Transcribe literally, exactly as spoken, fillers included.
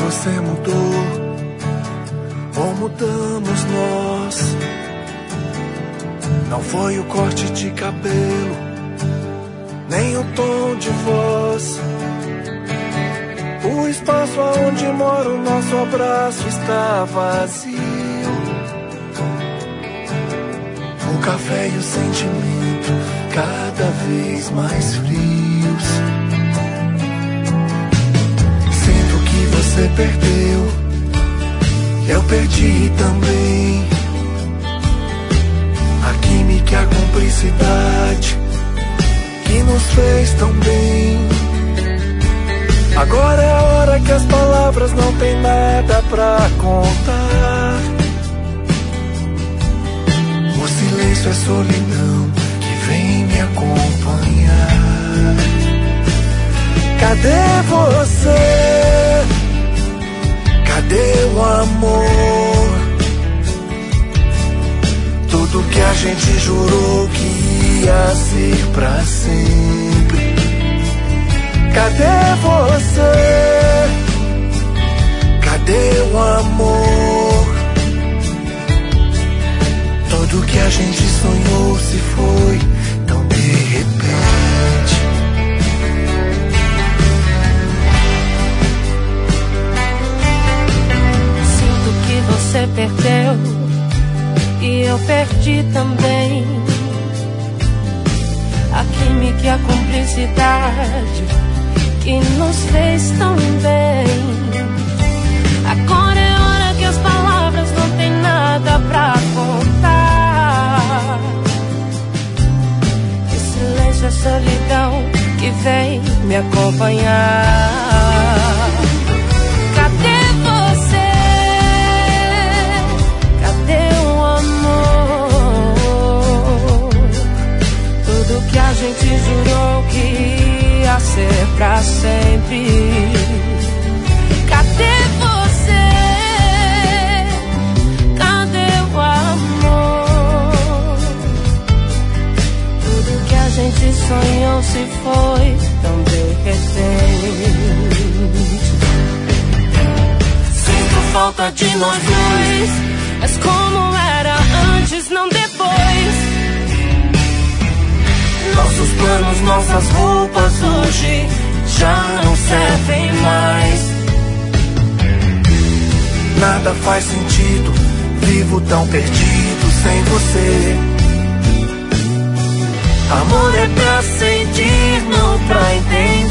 você mudou, ou mudamos nós. Não foi o corte de cabelo, nem o tom de voz. O espaço aonde mora o nosso abraço está vazio. O café e o sentimento cada vez mais frios. Sinto que você perdeu, eu perdi também. A química e a cumplicidade que nos fez tão bem. Agora é a hora que as palavras não tem nada pra contar. O silêncio é solidão que vem me acompanhar. Cadê você? Cadê o amor? Tudo que a gente jurou que ia ser pra sempre. Cadê você? Cadê o amor? Tudo que a gente sonhou se foi tão de repente. Sinto que você perdeu e eu perdi também. A química e a cumplicidade que nos fez tão bem. Agora é hora que as palavras não tem nada pra contar. E silêncio é solidão que vem me acompanhar. Cadê você? Cadê o amor? Tudo que a gente jurou que a ser pra sempre. Cadê você? Cadê o amor? Tudo que a gente sonhou se foi tão de repente. Sinto falta de nós dois, mas como era antes, não depois. Nossos planos, nossas roupas hoje já não servem mais. Nada faz sentido, vivo tão perdido sem você. Amor é pra sentir, não pra entender.